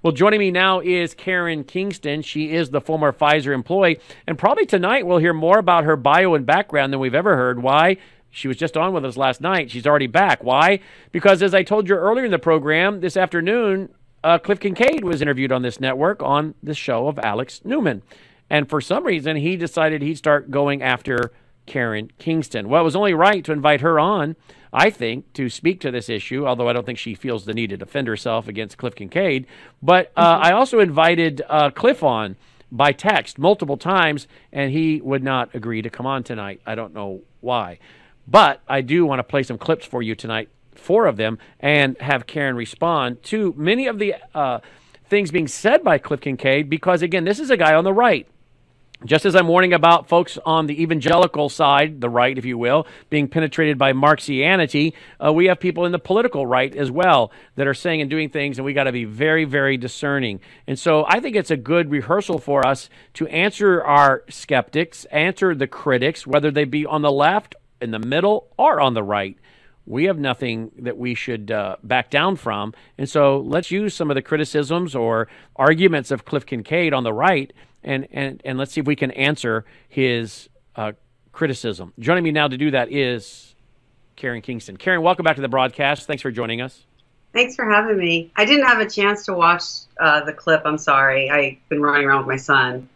Well, joining me now is Karen Kingston. She is the former Pfizer employee. And probably tonight we'll hear more about her bio and background than we've ever heard. Why? She was just on with us last night. She's already back. Why? Because as I told you earlier in the program, this afternoon, Cliff Kincaid was interviewed on this network on the show of Alex Newman. And for some reason, he decided he'd start going after Karen Kingston. Well, it was only right to invite her on, I think, to speak to this issue, although I don't think she feels the need to defend herself against Cliff Kincaid. But I also invited Cliff on by text multiple times, and he would not agree to come on tonight. I don't know why. But I do want to play some clips for you tonight, 4 of them, and have Karen respond to many of the things being said by Cliff Kincaid, because, again, this is a guy on the right. Just as I'm warning about folks on the evangelical side, the right, if you will, being penetrated by Marxianity, we have people in the political right as well that are saying and doing things, and we got to be very, very discerning. And so I think it's a good rehearsal for us to answer our skeptics, answer the critics, whether they be on the left, in the middle, or on the right. We have nothing that we should back down from. And so let's use some of the criticisms or arguments of Cliff Kincaid on the right, and let's see if we can answer his criticism. Joining me now to do that is Karen Kingston. Karen, welcome back to the broadcast. Thanks for joining us. Thanks for having me. I didn't have a chance to watch the clip. I'm sorry. I've been running around with my son.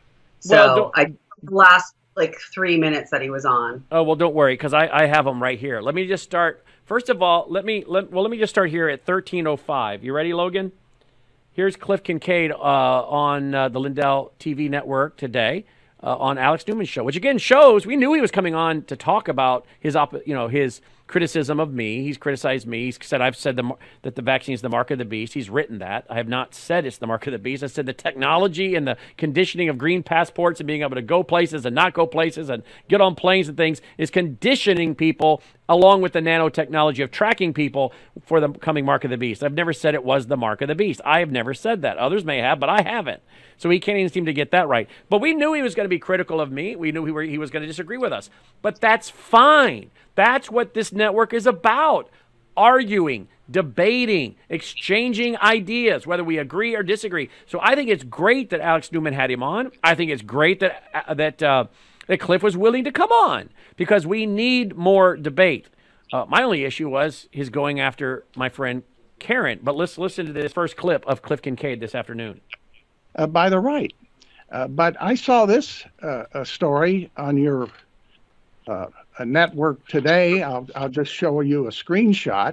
So I last like 3 minutes that he was on. Oh, well, don't worry, because I have them right here. Let me just start. First of all, let me just start here at 13:05. You ready, Logan? Here's Cliff Kincaid on the Lindell TV network today on Alex Newman's show, which again shows we knew he was coming on to talk about his criticism of me. He's criticized me. He's said I've said that the vaccine is the mark of the beast. He's written that. I have not said it's the mark of the beast. I said the technology and the conditioning of green passports and being able to go places and not go places and get on planes and things is conditioning people, along with the nanotechnology of tracking people for the coming mark of the beast. I've never said it was the mark of the beast. I have never said that. Others may have, but I haven't. So he can't even seem to get that right. But we knew he was going to be critical of me. We knew he was going to disagree with us. But that's fine. That's what this network is about. Arguing, debating, exchanging ideas, whether we agree or disagree. So I think it's great that Alex Newman had him on. I think it's great that Cliff was willing to come on, because we need more debate. My only issue was his going after my friend Karen. But let's listen to this first clip of Cliff Kincaid this afternoon. By the right. But I saw this story on your network today. I'll just show you a screenshot.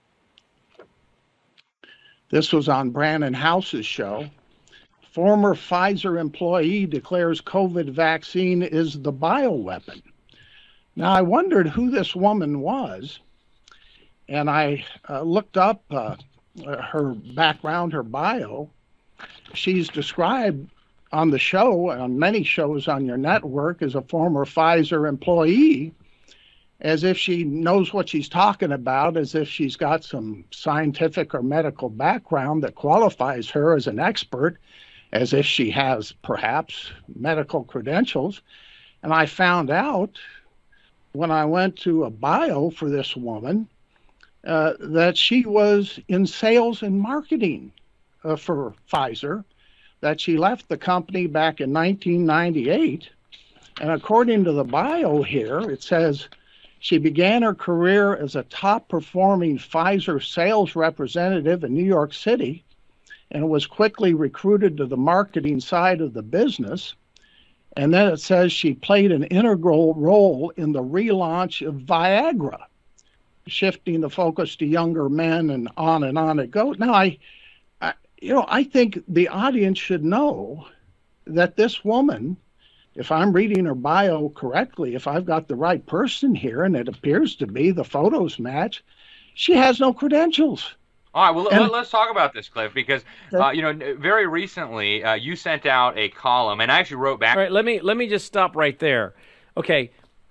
This was on Brandon House's show. Former Pfizer employee declares COVID vaccine is the bioweapon. Now, I wondered who this woman was, and I looked up her background, her bio. She's described on the show, on many shows on your network, as a former Pfizer employee, as if she knows what she's talking about, as if she's got some scientific or medical background that qualifies her as an expert, as if she has perhaps medical credentials. And I found out when I went to a bio for this woman that she was in sales and marketing for Pfizer, that she left the company back in 1998. And according to the bio here, it says she began her career as a top-performing Pfizer sales representative in New York City and was quickly recruited to the marketing side of the business. And then it says she played an integral role in the relaunch of Viagra, shifting the focus to younger men, and on it goes. Now, I think the audience should know that this woman, if I'm reading her bio correctly, if I've got the right person here, and it appears to be, the photos match, she has no credentials. All right, well, let's talk about this, Cliff, because very recently you sent out a column, and I actually wrote back. All right, let me just stop right there. Okay,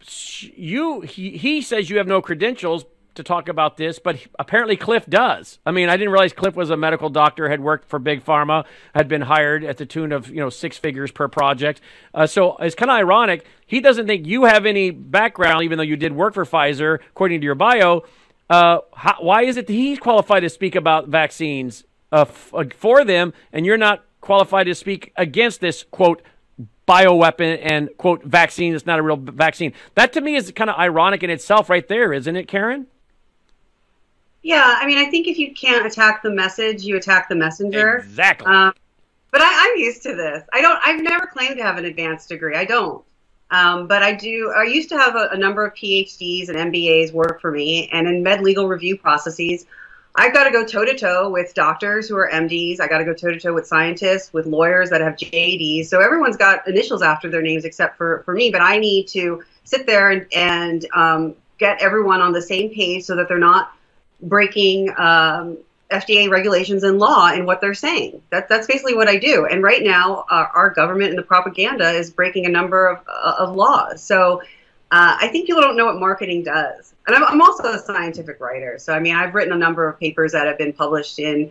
he says you have no credentials to talk about this, but apparently Cliff does. I mean, I didn't realize Cliff was a medical doctor, had worked for Big Pharma, had been hired at the tune of 6 figures per project. So it's kind of ironic. He doesn't think you have any background, even though you did work for Pfizer, according to your bio. Why is it that he's qualified to speak about vaccines for them, and you're not qualified to speak against this, quote, bioweapon and, quote, vaccine. It's not a real vaccine. That, to me, is kind of ironic in itself right there, isn't it, Karen? Yeah, I mean, I think if you can't attack the message, you attack the messenger. Exactly. But I'm used to this. I've never claimed to have an advanced degree. I don't. But I do. I used to have a number of PhDs and MBAs work for me, and in med legal review processes, I've got to go toe-to-toe with doctors who are MDs. I got to go toe-to-toe with scientists, with lawyers that have JDs. So everyone's got initials after their names except for me. But I need to sit there and get everyone on the same page so that they're not breaking FDA regulations and law in what they're saying. That's basically what I do. And right now, our government and the propaganda is breaking a number of laws. So I think people don't know what marketing does. And I'm also a scientific writer. So, I mean, I've written a number of papers that have been published in,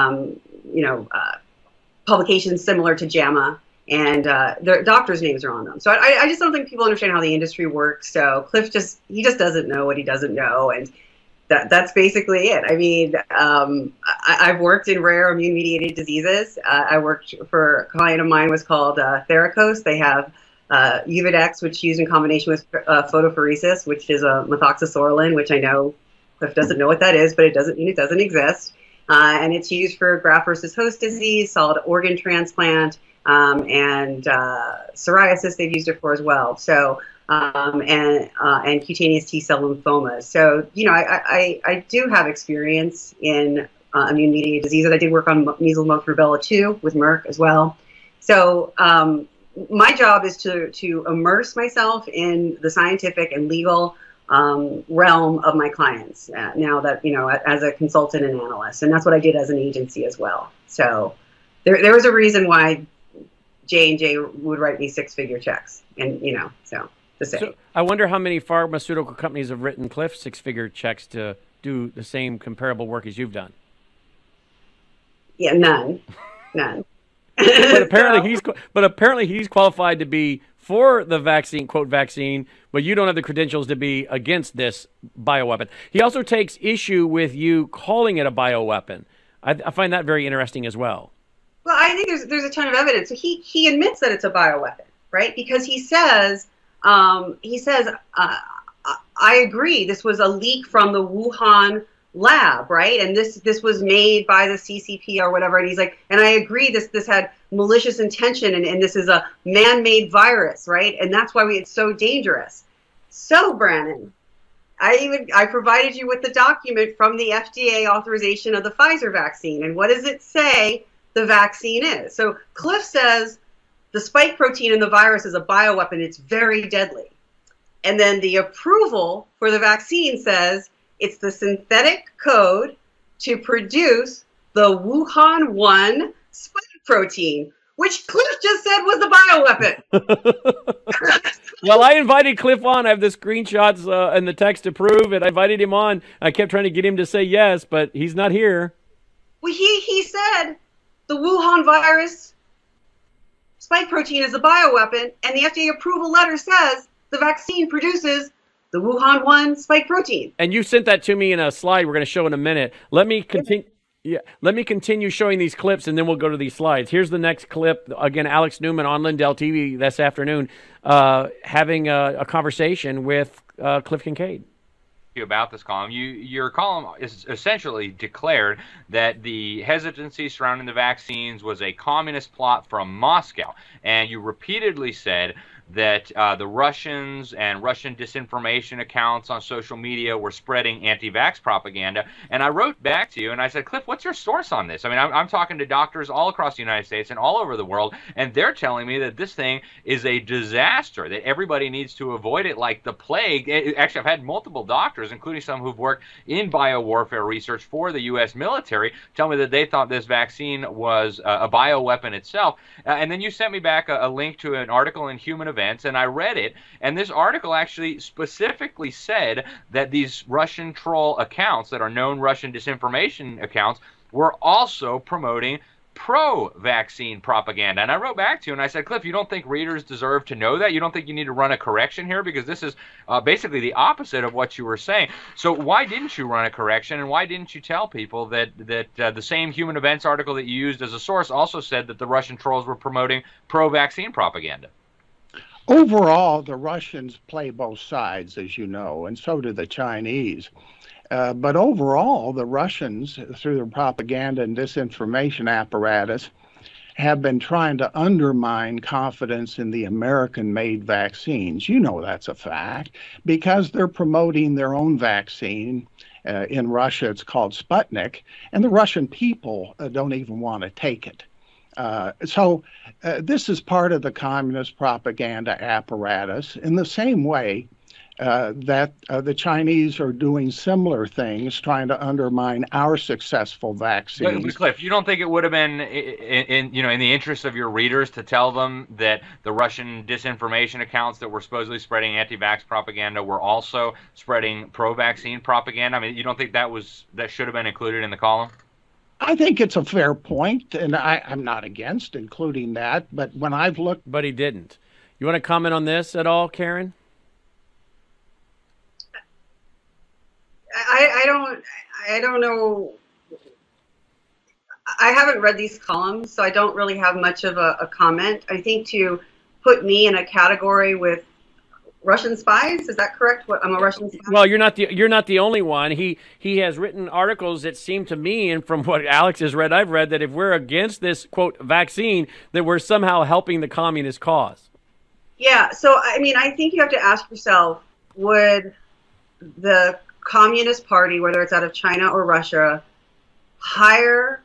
publications similar to JAMA, and their doctors' names are on them. So I just don't think people understand how the industry works. So Cliff he just doesn't know what he doesn't know. And that's basically it. I mean, I've worked in rare immune-mediated diseases. I worked for a client of mine was called Theracos. They have Uvidex, which is used in combination with photopheresis, which is a methoxysorolin, which I know Cliff doesn't know what that is, but it doesn't mean it doesn't exist. And it's used for graft versus host disease, solid organ transplant, and psoriasis they've used it for as well. So, and cutaneous T-cell lymphomas. So, I do have experience in immune-mediated diseases. I did work on measles, mumps, rubella too with Merck as well. So, my job is to immerse myself in the scientific and legal realm of my clients now that, as a consultant and analyst. And that's what I did as an agency as well. So there was a reason why J&J would write me six-figure checks. And, so to say. So I wonder how many pharmaceutical companies have written Cliff six-figure checks to do the same comparable work as you've done. Yeah, none. But apparently he's qualified to be for the vaccine, quote, vaccine, but you don't have the credentials to be against this bioweapon. He also takes issue with you calling it a bioweapon. I find that very interesting as well. Well, I think there's a ton of evidence. So he admits that it's a bioweapon, right? Because he says, I agree, this was a leak from the Wuhan lab, right? And this was made by the CCP or whatever. And he's like, and I agree, this had malicious intention, and this is a man-made virus, right? And that's why it's so dangerous. So, Brannon, I provided you with the document from the FDA authorization of the Pfizer vaccine. And what does it say the vaccine is? So Cliff says the spike protein in the virus is a bioweapon. It's very deadly. And then the approval for the vaccine says it's the synthetic code to produce the Wuhan 1 spike protein, which Cliff just said was a bioweapon. Well, I invited Cliff on. I have the screenshots and the text to prove it. I invited him on. I kept trying to get him to say yes, but he's not here. Well, he said the Wuhan virus spike protein is a bioweapon, and the FDA approval letter says the vaccine produces the Wuhan 1 spike protein. And you sent that to me in a slide we're going to show in a minute. Let me continue. Yeah, let me continue showing these clips, and then we'll go to these slides. Here's the next clip. Again, Alex Newman on Lindell TV this afternoon, having a conversation with Cliff Kincaid. About this column, your column is essentially declared that the hesitancy surrounding the vaccines was a communist plot from Moscow, and you repeatedly said that the Russians and Russian disinformation accounts on social media were spreading anti-vax propaganda. And I wrote back to you and I said, Cliff, what's your source on this? I mean, I'm talking to doctors all across the United States and all over the world, and they're telling me that this thing is a disaster, that everybody needs to avoid it like the plague. Actually, I've had multiple doctors, including some who've worked in biowarfare research for the U.S. military, tell me that they thought this vaccine was a bioweapon itself. And then you sent me back a link to an article in Human Events, and I read it, and this article actually specifically said that these Russian troll accounts that are known Russian disinformation accounts were also promoting pro-vaccine propaganda. And I wrote back to you and I said, Cliff, you don't think readers deserve to know that? You don't think you need to run a correction here? Because this is basically the opposite of what you were saying. So why didn't you run a correction, and why didn't you tell people that the same Human Events article that you used as a source also said that the Russian trolls were promoting pro-vaccine propaganda? Overall, the Russians play both sides, as you know, and so do the Chinese. But overall, the Russians, through their propaganda and disinformation apparatus, have been trying to undermine confidence in the American-made vaccines. You know that's a fact, because they're promoting their own vaccine. In Russia, it's called Sputnik, and the Russian people don't even want to take it. So this is part of the communist propaganda apparatus in the same way that the Chinese are doing similar things, trying to undermine our successful vaccines. But Cliff, you don't think it would have been in the interest of your readers to tell them that the Russian disinformation accounts that were supposedly spreading anti-vax propaganda were also spreading pro-vaccine propaganda? I mean, you don't think that should have been included in the column? I think it's a fair point, and I'm not against including that. But when I've looked, but he didn't. You want to comment on this at all, Karen? I don't know. I haven't read these columns, so I don't really have much of a comment. I think to put me in a category with Russian spies, is that correct? I'm a Russian spy? Well, you're not the only one. He has written articles that seem to me, and from what Alex has read, I've read that if we're against this quote vaccine, that we're somehow helping the communist cause. Yeah. So I mean, I think you have to ask yourself: would the Communist Party, whether it's out of China or Russia, hire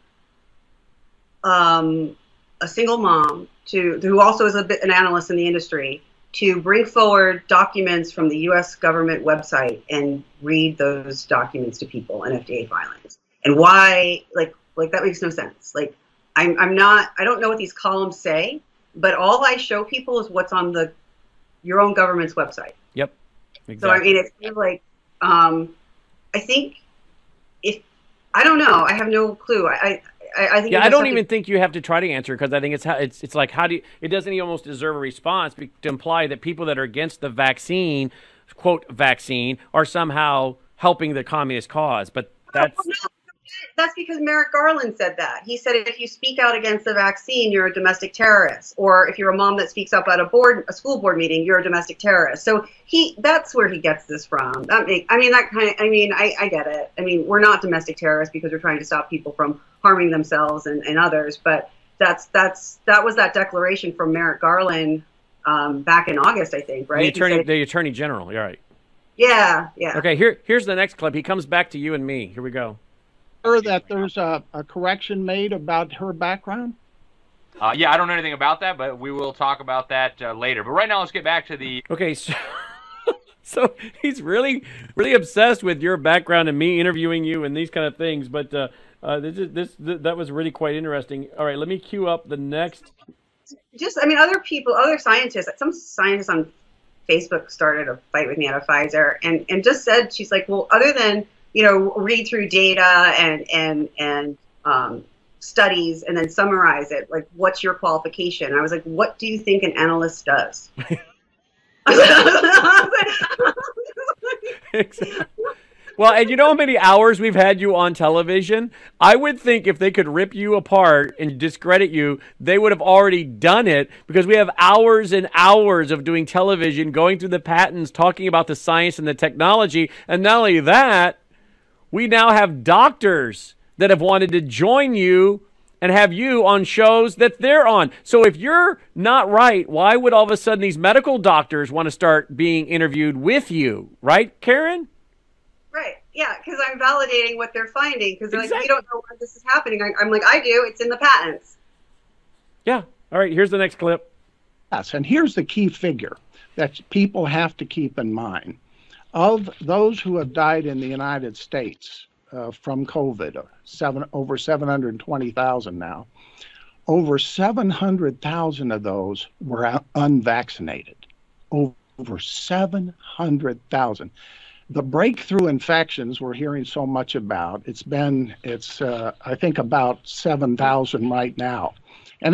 a single mom who also is an analyst in the industry to bring forward documents from the U.S. government website and read those documents to people in FDA filings? And why? Like that makes no sense. Like I don't know what these columns say, but all I show people is what's on your own government's website. Yep. Exactly. So I mean, it's kind of like. I think I don't know. I have no clue. I think. Yeah, I don't even think you have to try to answer, because I think it's like, how do you, it doesn't even almost deserve a response to imply that people that are against the vaccine, quote vaccine, are somehow helping the communist cause. But that's because Merrick Garland said that. He said if you speak out against the vaccine, you're a domestic terrorist. Or if you're a mom that speaks up at a school board meeting, you're a domestic terrorist. So that's where he gets this from. I get it. I mean, we're not domestic terrorists because we're trying to stop people from harming themselves and others. But that was that declaration from Merrick Garland back in August, I think, right? The Attorney General. You're right. Yeah. Okay, here's the next clip. He comes back to you and me. Here we go. That there's a correction made about her background? Yeah, I don't know anything about that, but we will talk about that later. But right now, let's get back to the... Okay, so he's really, really obsessed with your background and me interviewing you and these kind of things. But that was really quite interesting. All right, let me cue up the next... other scientists, some scientists on Facebook started a fight with me out of Pfizer and just said, she's like, well, other than... read through data and studies and then summarize it. Like, what's your qualification? And I was like, what do you think an analyst does? Well, and you know how many hours we've had you on television? I would think if they could rip you apart and discredit you, they would have already done it, because we have hours and hours of doing television, going through the patents, talking about the science and the technology. And not only that, we now have doctors that have wanted to join you and have you on shows that they're on. So if you're not right, why would all of a sudden these medical doctors want to start being interviewed with you? Right, Karen? Right. Yeah, because I'm validating what they're finding. Because they're exactly. Like, we don't know why this is happening. I'm like, I do. It's in the patents. Yeah. All right, here's the next clip. Yes, and here's the key figure that people have to keep in mind. Of those who have died in the United States from COVID, over 720,000 now, over 700,000 of those were unvaccinated. Over 700,000. the breakthrough infections we're hearing so much about, it's I think about 7,000 right now. And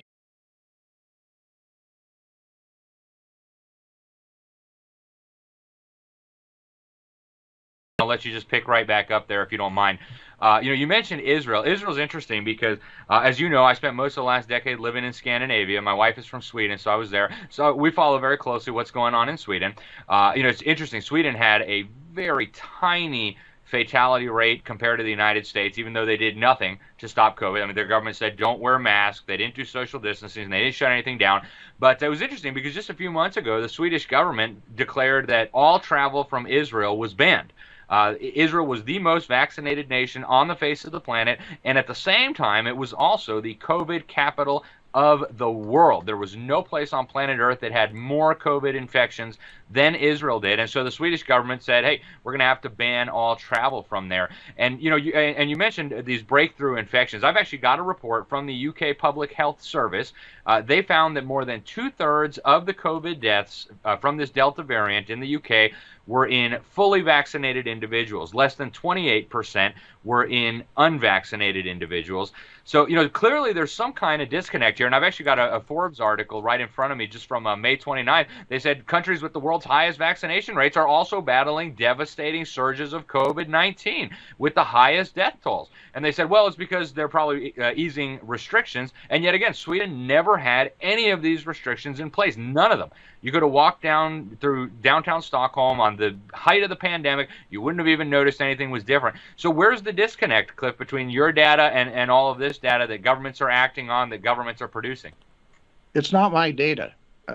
I'll let you just pick right back up there if you don't mind. You mentioned Israel. Israel's interesting because, as you know, I spent most of the last decade living in Scandinavia. My wife is from Sweden, so I was there. So we follow very closely what's going on in Sweden. It's interesting. Sweden had a very tiny fatality rate compared to the United States, even though they did nothing to stop COVID. I mean, their government said don't wear masks. They didn't do social distancing. And they didn't shut anything down. But it was interesting because just a few months ago, the Swedish government declared that all travel from Israel was banned. Israel was the most vaccinated nation on the face of the planet, and at the same time, it was also the COVID capital of the world. There was no place on planet Earth that had more COVID infections than Israel did, and so the Swedish government said, "Hey, we're going to have to ban all travel from there." And you mentioned these breakthrough infections. I've actually got a report from the UK Public Health Service. They found that more than 2/3 of the COVID deaths from this Delta variant in the UK were in fully vaccinated individuals. Less than 28% were in unvaccinated individuals. So, clearly there's some kind of disconnect here. And I've actually got a Forbes article right in front of me just from May 29th. They said countries with the world's highest vaccination rates are also battling devastating surges of COVID-19 with the highest death tolls. And they said, well, it's because they're probably easing restrictions. And yet again, Sweden never had any of these restrictions in place. None of them. You could have walked down through downtown Stockholm on the height of the pandemic. You wouldn't have even noticed anything was different. So where's the disconnect, Cliff, between your data and all of this data that governments are acting on, that governments are producing? it's not my data.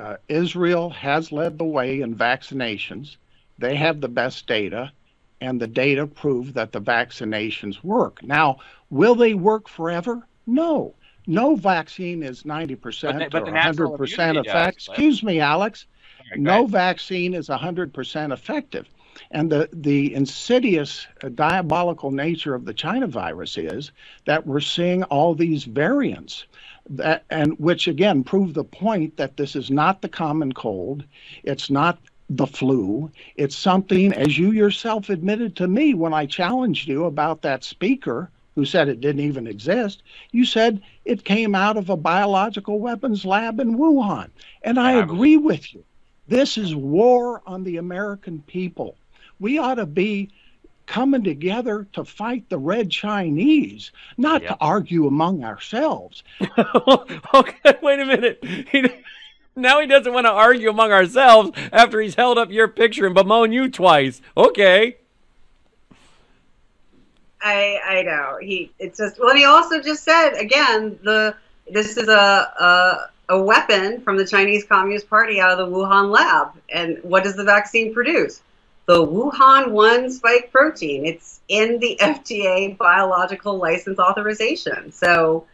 Israel has led the way in vaccinations. They have the best data, and the data prove that the vaccinations work. Now, will they work forever? No. No vaccine is 90% but or the natural 100% immunity effective. does. Excuse me, Alex. Right, No vaccine is 100% effective. And the insidious, diabolical nature of the China virus is that we're seeing all these variants, and which again prove the point that this is not the common cold. It's not the flu. It's something, as you yourself admitted to me when I challenged you about that speaker who said it didn't even exist. You said it came out of a biological weapons lab in Wuhan. And I agree with you. This is war on the American people. We ought to be coming together to fight the red Chinese, not to argue among ourselves. Okay, wait a minute. Now he doesn't want to argue among ourselves after he's held up your picture and bemoaned you twice. Okay. I know. It's just, well, he also just said again, this is a weapon from the Chinese Communist Party out of the Wuhan lab. And what does the vaccine produce? The Wuhan 1 spike protein. It's in the FDA biological license authorization. So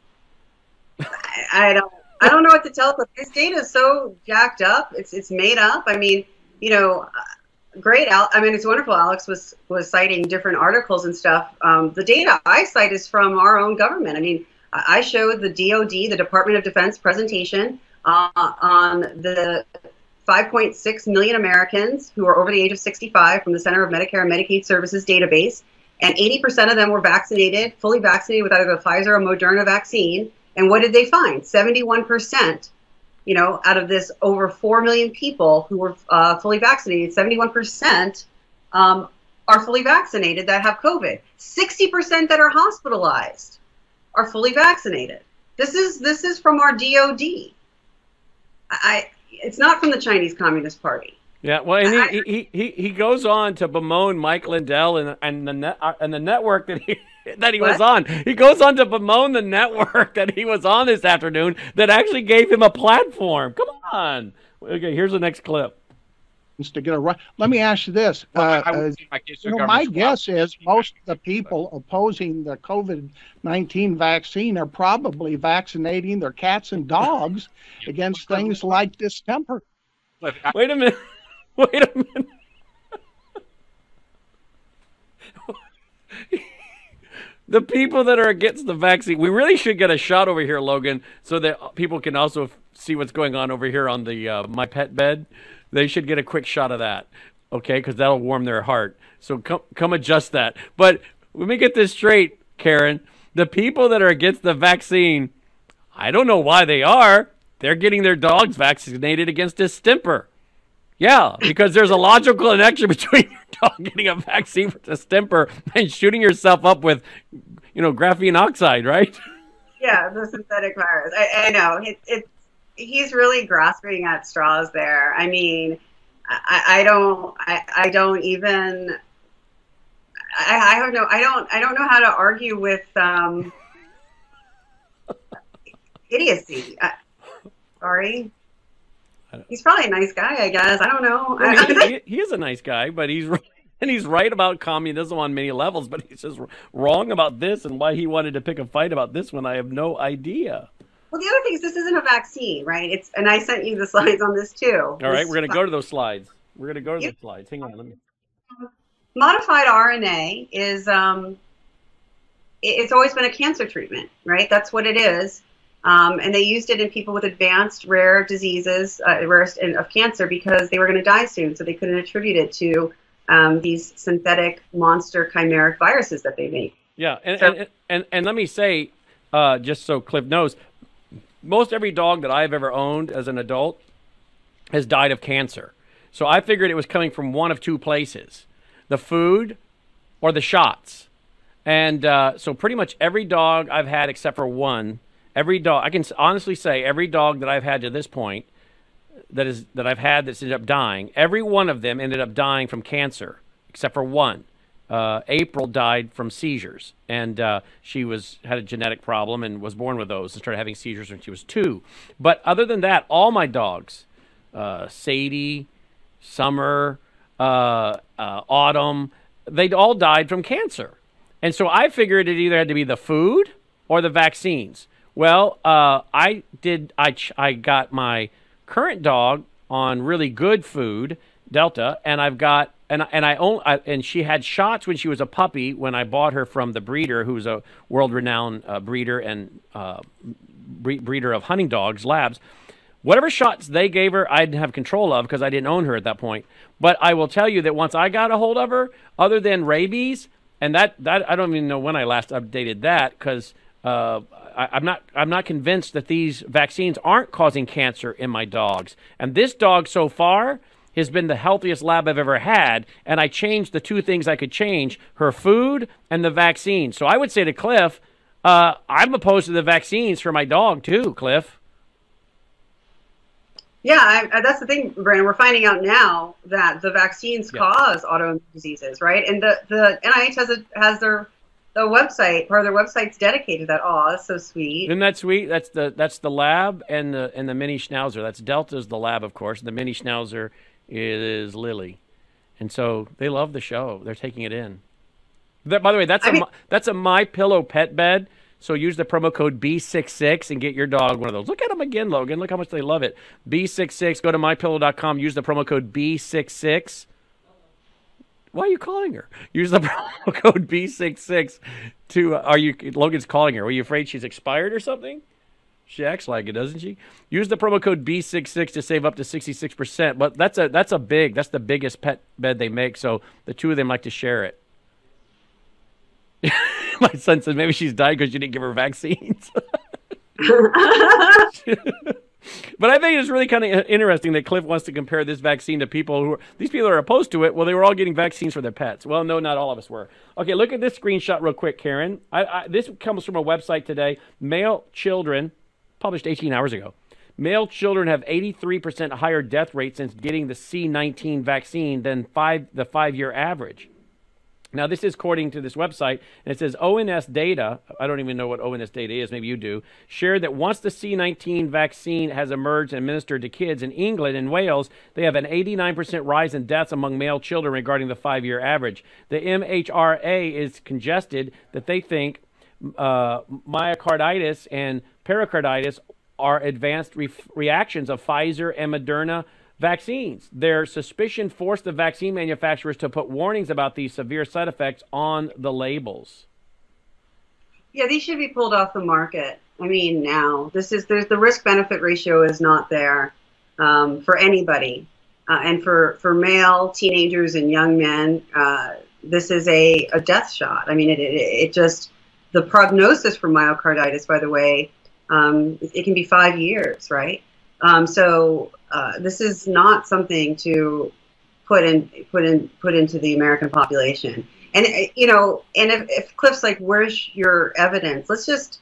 I don't know what to tell, but this data is so jacked up. It's made up. I mean, great. I mean, it's wonderful. Alex was citing different articles and stuff. The data I cite is from our own government. I mean, I showed the DoD, the Department of Defense presentation on the 5.6 million Americans who are over the age of 65 from the Center of Medicare and Medicaid Services database, and 80% of them were vaccinated, fully vaccinated with either the Pfizer or Moderna vaccine. And what did they find? 71%. Out of this over 4 million people who were fully vaccinated, 71% are fully vaccinated that have COVID. 60% that are hospitalized are fully vaccinated. This is from our DoD. It's not from the Chinese Communist Party. Yeah, well, and he goes on to bemoan Mike Lindell and the network that he was on. He goes on to bemoan the network that he was on this afternoon that actually gave him a platform. Come on. Okay, here's the next clip. To get let me ask you this. My guess is most of the people opposing the COVID-19 vaccine are probably vaccinating their cats and dogs against things like distemper. Wait a minute. Wait a minute. The people that are against the vaccine, we really should get a shot over here, Logan, so that people can also see what's going on over here on the my pet bed. They should get a quick shot of that. okay, because that'll warm their heart. So come adjust that. But let me get this straight, Karen. The people that are against the vaccine, I don't know why they are. They're getting their dogs vaccinated against distemper. Yeah, because there's a logical connection between your dog getting a vaccine for distemper and shooting yourself up with, graphene oxide, right? Yeah, the synthetic virus. I know. He's really grasping at straws there. I mean, I don't even. I don't know. I don't know how to argue with idiocy. Sorry. He's probably a nice guy, I guess. I don't know. He is a nice guy, but he's right about communism on many levels, but he's just wrong about this and why he wanted to pick a fight about this one. I have no idea. Well, the other thing is this isn't a vaccine, right? And I sent you the slides on this too. All right, we're going to go to those slides. Hang on, let me. Modified RNA is it's always been a cancer treatment, right? That's what it is. And they used it in people with advanced rare diseases, rarest of cancer, because they were going to die soon, so they couldn't attribute it to these synthetic monster chimeric viruses that they make. Yeah, and let me say, just so Cliff knows, most every dog that I've ever owned as an adult has died of cancer. So I figured it was coming from one of two places: the food or the shots. And so pretty much every dog I've had except for one. Every dog, I can honestly say, every dog that I've had to this point, that I've had that's ended up dying, every one of them ended up dying from cancer, except for one. April died from seizures, and she had a genetic problem and was born with those and started having seizures when she was 2. But other than that, all my dogs, Sadie, Summer, Autumn, they all died from cancer. And so I figured it either had to be the food or the vaccines. Well, I got my current dog on really good food, Delta, and I've got and she had shots when she was a puppy when I bought her from the breeder, who's a world-renowned breeder and breeder of hunting dogs, labs. Whatever shots they gave her, I didn't have control of because I didn't own her at that point. But I will tell you that once I got a hold of her, other than rabies, and that I don't even know when I last updated that because. I'm not convinced that these vaccines aren't causing cancer in my dogs. And this dog so far has been the healthiest lab I've ever had. And I changed the two things I could change: her food and the vaccine. So I would say to Cliff, I'm opposed to the vaccines for my dog too, Cliff. Yeah, that's the thing, Brandon. We're finding out now that the vaccines cause autoimmune diseases, right? And the NIH has their website, part of their website's dedicated to that. Oh, that's so sweet. Isn't that sweet? That's the lab and the mini schnauzer. That's Delta's the lab, of course. The mini schnauzer is Lily. And so they love the show. They're taking it in. By the way, that's a MyPillow pet bed. So use the promo code B66 and get your dog one of those. Look at them again, Logan. Look how much they love it. B66. Go to mypillow.com. Use the promo code B66. Why are you calling her? Use the promo code B66 to. Logan's calling her. Were you afraid she's expired or something? She acts like it, doesn't she? Use the promo code B66 to save up to 66%. But that's the biggest pet bed they make. So the two of them like to share it. My son said maybe she's died because you didn't give her vaccines. But I think it's really kind of interesting that Cliff wants to compare this vaccine to these people are opposed to it. Well, they were all getting vaccines for their pets. Well, no, not all of us were. Okay, look at this screenshot real quick, Karen. This comes from a website today. Male children, published 18 hours ago. Male children have 83% higher death rate since getting the C-19 vaccine than the 5-year average. Now, this is according to this website, and it says ONS data, I don't even know what ONS data is, maybe you do, shared that once the C-19 vaccine has emerged and administered to kids in England and Wales, they have an 89% rise in deaths among male children regarding the 5-year average. The MHRA is congested that they think myocarditis and pericarditis are advanced reactions of Pfizer and Moderna vaccines. Their suspicion forced the vaccine manufacturers to put warnings about these severe side effects on the labels. Yeah, these should be pulled off the market. I mean, now the risk-benefit ratio is not there for anybody. and for male teenagers and young men, this is a death shot. I mean, it just, the prognosis for myocarditis, by the way, it can be 5 years, right? So this is not something to put into the American population. And you know, and if Cliff's like, where's your evidence? Let's just,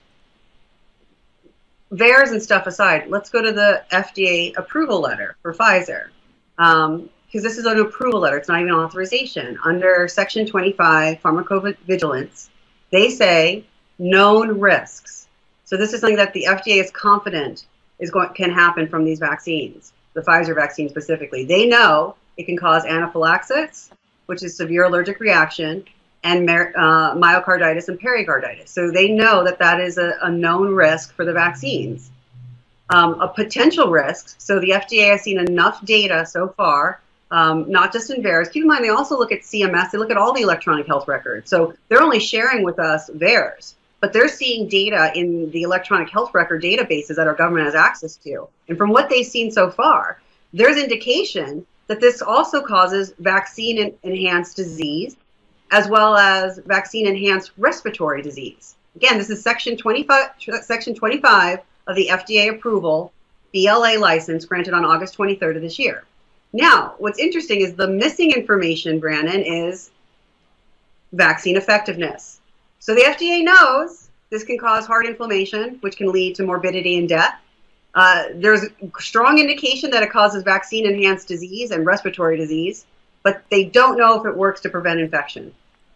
VAERS and stuff aside, let's go to the FDA approval letter for Pfizer. Because this is an approval letter, it's not even authorization. Under Section 25, pharmacovigilance, they say known risks. So this is something that the FDA is confident can happen from these vaccines, the Pfizer vaccine specifically. They know it can cause anaphylaxis, which is severe allergic reaction, and myocarditis and pericarditis. So they know that that is a known risk for the vaccines. A potential risk, so the FDA has seen enough data so far, not just in VAERS. Keep in mind, they also look at CMS. They look at all the electronic health records. So they're only sharing with us VAERS, but they're seeing data in the electronic health record databases that our government has access to. And from what they've seen so far, there's indication that this also causes vaccine-enhanced disease, as well as vaccine-enhanced respiratory disease. Again, this is Section 25 of the FDA approval BLA license granted on August 23rd of this year. Now, what's interesting is the missing information, Brandon, is vaccine effectiveness. So the FDA knows this can cause heart inflammation, which can lead to morbidity and death. There's strong indication that it causes vaccine-enhanced disease and respiratory disease, but they don't know if it works to prevent infection.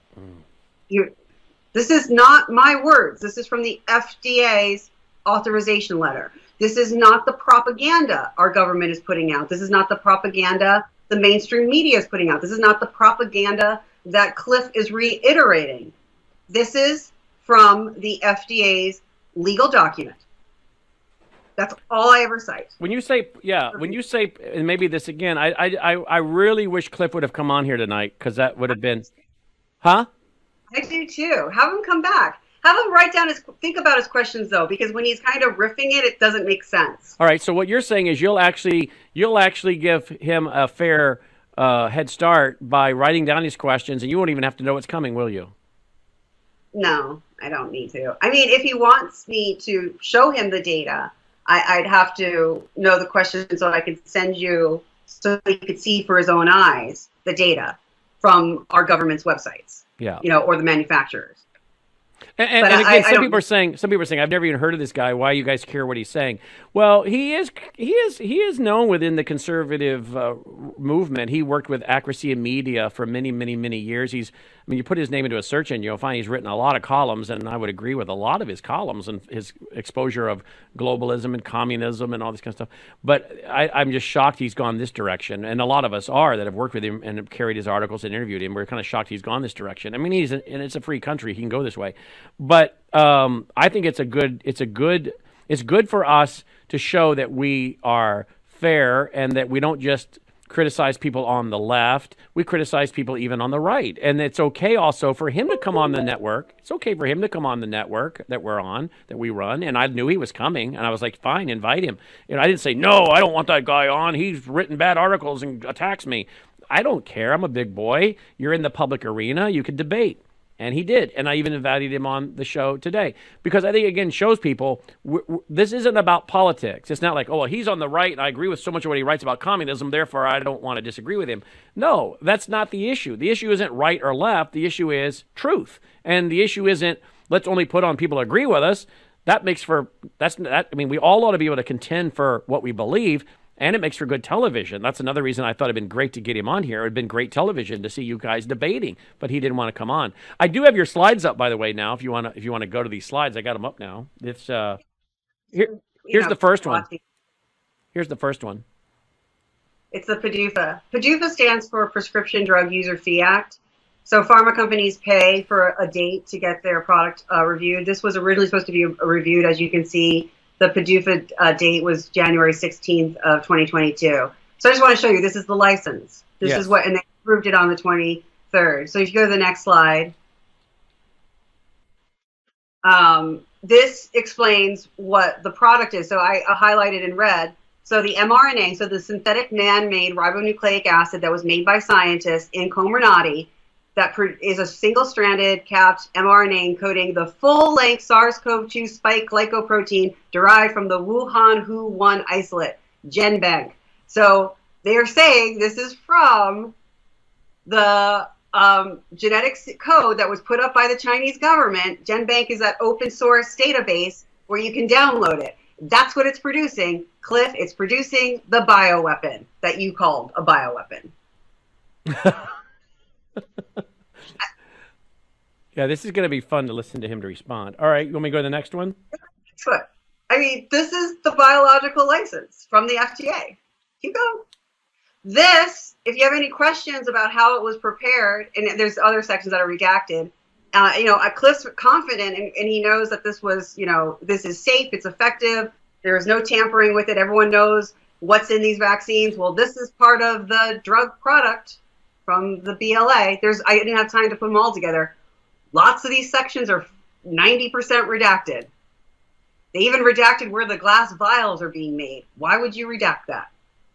This is not my words. This is from the FDA's authorization letter. This is not the propaganda our government is putting out. This is not the propaganda the mainstream media is putting out. This is not the propaganda that Cliff is reiterating. This is from the FDA's legal document. That's all I ever cite. When you say, and maybe this again, I really wish Cliff would have come on here tonight, because that would have been, huh? I do too. Have him come back. Have him write down think about his questions though, because when he's kind of riffing it doesn't make sense. All right. So what you're saying is you'll actually give him a fair head start by writing down his questions, and you won't even have to know what's coming, will you? No, I don't need to. I mean, if he wants me to show him the data, I'd have to know the questions so I could send you so he could see for his own eyes the data from our government's websites. Yeah. You know, or the manufacturers. And again, some people are saying, I've never even heard of this guy. Why you guys care what he's saying? Well, he is known within the conservative movement. He worked with Accuracy in Media for many, many, many years. You put his name into a search engine, you'll find he's written a lot of columns, and I would agree with a lot of his columns and his exposure of globalism and communism and all this kind of stuff. But I'm just shocked he's gone this direction, and a lot of us are that have worked with him and have carried his articles and interviewed him. We're kind of shocked he's gone this direction. I mean, and it's a free country; he can go this way. But I think it's good for us to show that we are fair and that we don't just criticize people on the left. We criticize people even on the right. And it's okay also for him to come on the network. It's okay for him to come on the network that we're on, that we run. And I knew he was coming, and I was like, fine, invite him. You know, I didn't say, no, I don't want that guy on. He's written bad articles and attacks me. I don't care. I'm a big boy. You're in the public arena. You can debate. And he did. And I even invited him on the show today. Because I think, again, shows people this isn't about politics. It's not like, oh, well, he's on the right and I agree with so much of what he writes about communism, therefore I don't want to disagree with him. No, that's not the issue. The issue isn't right or left. The issue is truth. And the issue isn't let's only put on people who agree with us. We all ought to be able to contend for what we believe. And it makes for good television. That's another reason I thought it'd been great to get him on here. It'd been great television to see you guys debating, but he didn't want to come on. I do have your slides up, by the way. Now, if you want to go to these slides, I got them up now. It's here's the first one. Here's the first one. It's the PDUFA. PDUFA stands for Prescription Drug User Fee Act. So pharma companies pay for a date to get their product reviewed. This was originally supposed to be reviewed, as you can see. The PDUFA date was January 16th of 2022. So I just want to show you, this is the license. This is what, and they approved it on the 23rd. So if you go to the next slide, this explains what the product is. So I highlighted in red So the mRNA, so the synthetic man-made ribonucleic acid that was made by scientists in Comirnaty, that is a single-stranded capped mRNA encoding the full-length SARS-CoV-2 spike glycoprotein derived from the Wuhan Hu-1 isolate, GenBank. So they're saying this is from the genetics code that was put up by the Chinese government. GenBank is that open source database where you can download it. That's what it's producing. Cliff, it's producing the bioweapon that you called a bioweapon. Yeah, this is going to be fun to listen to him to respond. All right, you want me to go to the next one? That's I mean, this is the biological license from the FDA. Keep going. This, if you have any questions about how it was prepared, and there's other sections that are redacted, Cliff's confident, and he knows that this was, this is safe, it's effective, there is no tampering with it, everyone knows what's in these vaccines. Well, this is part of the drug product from the BLA. I didn't have time to put them all together. Lots of these sections are 90% redacted. They even redacted where the glass vials are being made. Why would you redact that?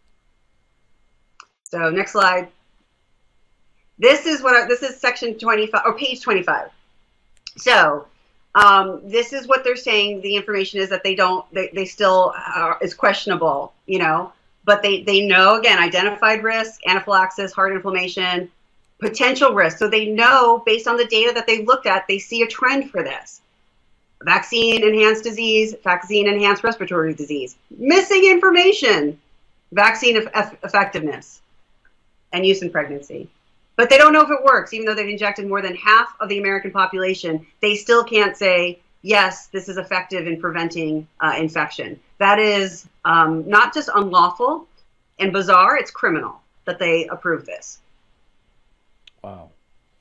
So next slide. This is section 25 or page 25. So this is what they're saying. The information is that they still is questionable, but they know, again, identified risk, anaphylaxis, heart inflammation, potential risk. So they know, based on the data that they've looked at, they see a trend for this. Vaccine-enhanced disease, vaccine-enhanced respiratory disease, missing information, vaccine effectiveness, and use in pregnancy. But they don't know if it works, even though they've injected more than half of the American population. They still can't say, yes, this is effective in preventing infection. That is not just unlawful and bizarre, it's criminal that they approve this. Wow.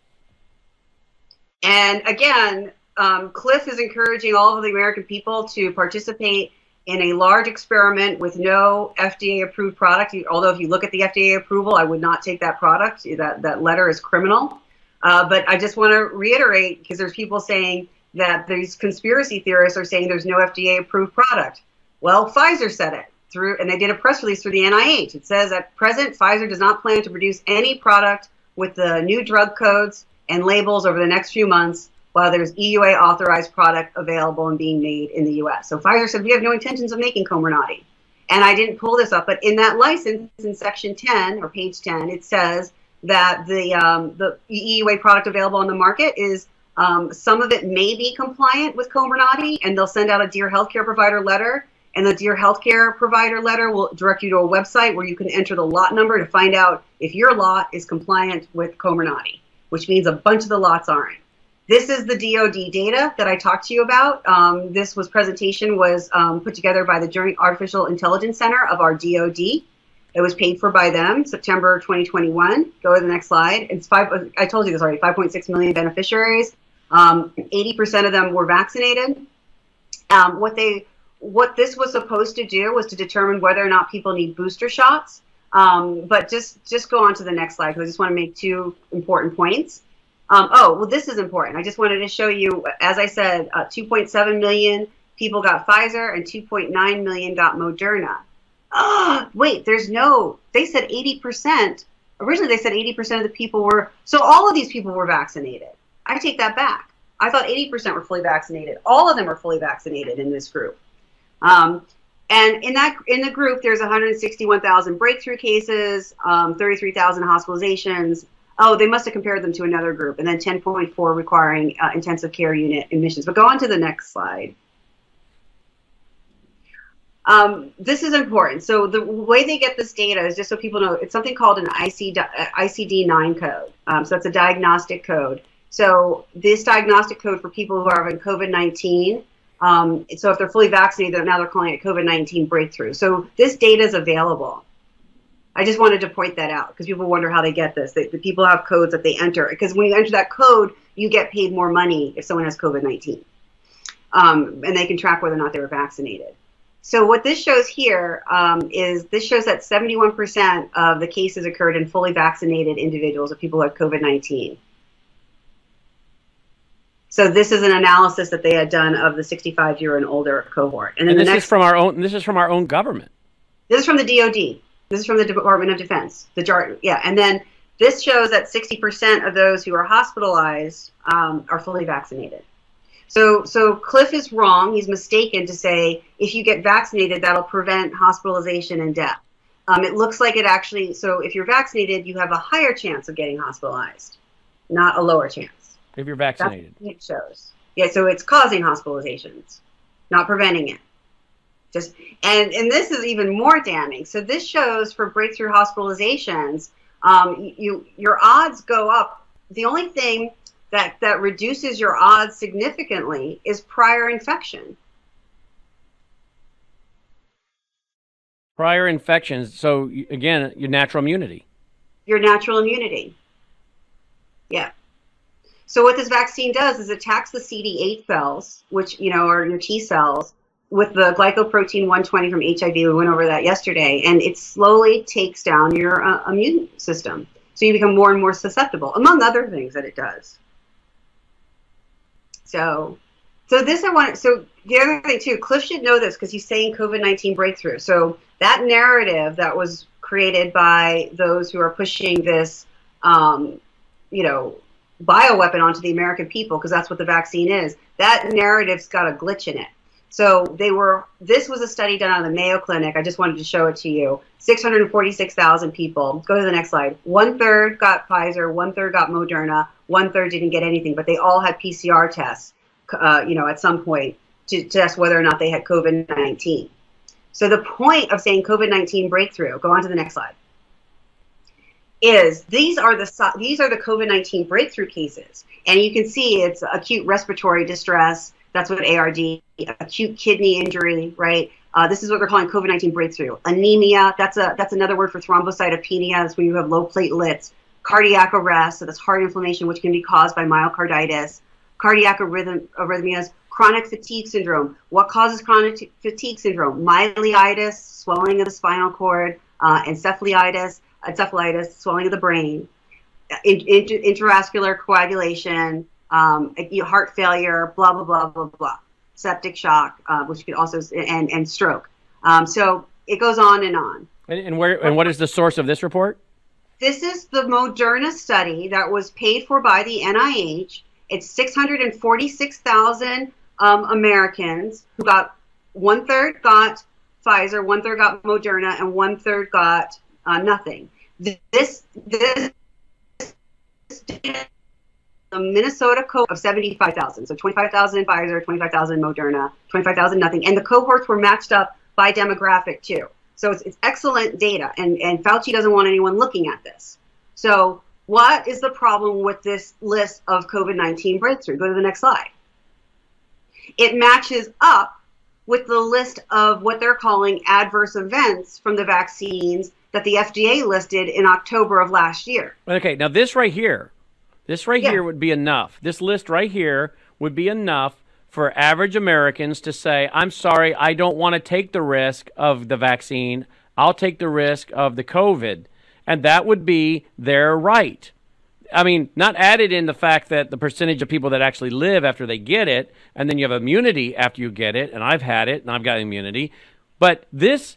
And again, Cliff is encouraging all of the American people to participate in a large experiment with no FDA-approved product. Although if you look at the FDA approval, I would not take that product. That letter is criminal. But I just want to reiterate, because there's people saying that these conspiracy theorists are saying there's no FDA-approved product. Well, Pfizer said it and they did a press release through the NIH. It says, at present, Pfizer does not plan to produce any product with the new drug codes and labels over the next few months, while there's EUA authorized product available and being made in the US. So Pfizer said, we have no intentions of making Comirnaty. And I didn't pull this up, but in that license, in section 10 or page 10, it says that the EUA product available on the market is, some of it may be compliant with Comirnaty, and they'll send out a Dear Healthcare Provider letter. And the Dear Healthcare Provider letter will direct you to a website where you can enter the lot number to find out if your lot is compliant with Comirnaty, which means a bunch of the lots aren't. This is the DoD data that I talked to you about. This presentation was put together by the Joint Artificial Intelligence Center of our DoD. It was paid for by them, September 2021. Go to the next slide. I told you this already, 5.6 million beneficiaries. 80% of them were vaccinated. What this was supposed to do was to determine whether or not people need booster shots. But just go on to the next slide, because I just want to make two important points. This is important. I just wanted to show you, as I said, 2.7 million people got Pfizer and 2.9 million got Moderna. Wait, they said 80%. Originally, they said 80% of the people were, so all of these people were vaccinated. I take that back. I thought 80% were fully vaccinated. All of them are fully vaccinated in this group. And in the group, there's 161,000 breakthrough cases, 33,000 hospitalizations. Oh, they must have compared them to another group, and then 10.4 requiring intensive care unit admissions. But go on to the next slide. This is important. So the way they get this data is, just so people know, it's something called an ICD-9 code. So that's a diagnostic code. So this diagnostic code for people who are having COVID-19, so if they're fully vaccinated, now they're calling it COVID-19 breakthrough. So this data is available. I just wanted to point that out, because people wonder how they get this. The people have codes that they enter, because when you enter that code, you get paid more money if someone has COVID-19. And they can track whether or not they were vaccinated. So what this shows here is this shows that 71% of the cases occurred in fully vaccinated individuals, of people who had COVID-19. So this is an analysis that they had done of the 65-year and older cohort. And then this is from our own government. This is from the DoD. This is from the Department of Defense. Yeah, and then this shows that 60% of those who are hospitalized are fully vaccinated. So Cliff is wrong. He's mistaken to say if you get vaccinated, that'll prevent hospitalization and death. It looks like it actually, so if you're vaccinated, you have a higher chance of getting hospitalized, not a lower chance. If you're vaccinated. That's what it shows. Yeah, so it's causing hospitalizations, not preventing it. And this is even more damning. So this shows for breakthrough hospitalizations, your odds go up. The only thing that reduces your odds significantly is prior infection. Prior infections. So again, your natural immunity. Your natural immunity. Yeah. So what this vaccine does is attacks the CD8 cells, which are your T cells, with the glycoprotein 120 from HIV. We went over that yesterday, and it slowly takes down your immune system. So you become more and more susceptible, among other things that it does. So the other thing too, Cliff should know this because he's saying COVID-19 breakthrough. So that narrative that was created by those who are pushing this, bioweapon onto the American people, because that's what the vaccine is, that narrative's got a glitch in it. So this was a study done on the Mayo Clinic. I just wanted to show it to you. 646,000 people. Go to the next slide. 1/3 got Pfizer, 1/3 got Moderna, 1/3 didn't get anything, but they all had PCR tests, at some point to test whether or not they had COVID-19. So the point of saying COVID-19 breakthrough, go on to the next slide, is these are the COVID-19 breakthrough cases. And you can see it's acute respiratory distress. That's what ARD, acute kidney injury, right? This is what they're calling COVID-19 breakthrough. Anemia, that's another word for thrombocytopenia. That's when you have low platelets. Cardiac arrest, so that's heart inflammation, which can be caused by myocarditis. Cardiac arrhythmias, chronic fatigue syndrome. What causes chronic fatigue syndrome? Myelitis, swelling of the spinal cord, encephalitis, swelling of the brain, intravascular coagulation, heart failure, blah, blah, blah, blah, blah. Septic shock, which could also, and stroke. So it goes on and on. And what is the source of this report? This is the Moderna study that was paid for by the NIH. It's 646,000 Americans who got 1/3 got Pfizer, 1/3 got Moderna, and 1/3 got nothing. This the Minnesota cohort of 75,000. So 25,000 Pfizer, 25,000 Moderna, 25,000 nothing. And the cohorts were matched up by demographic too. So it's excellent data. And Fauci doesn't want anyone looking at this. So what is the problem with this list of COVID-19 breakthrough? Go to the next slide. It matches up with the list of what they're calling adverse events from the vaccines that the FDA listed in October of last year. Okay, now this right here would be enough. This list right here would be enough for average Americans to say, I'm sorry, I don't want to take the risk of the vaccine. I'll take the risk of the COVID. And that would be their right. I mean, not added in the fact that the percentage of people that actually live after they get it, and then you have immunity after you get it, and I've had it, and I've got immunity. But this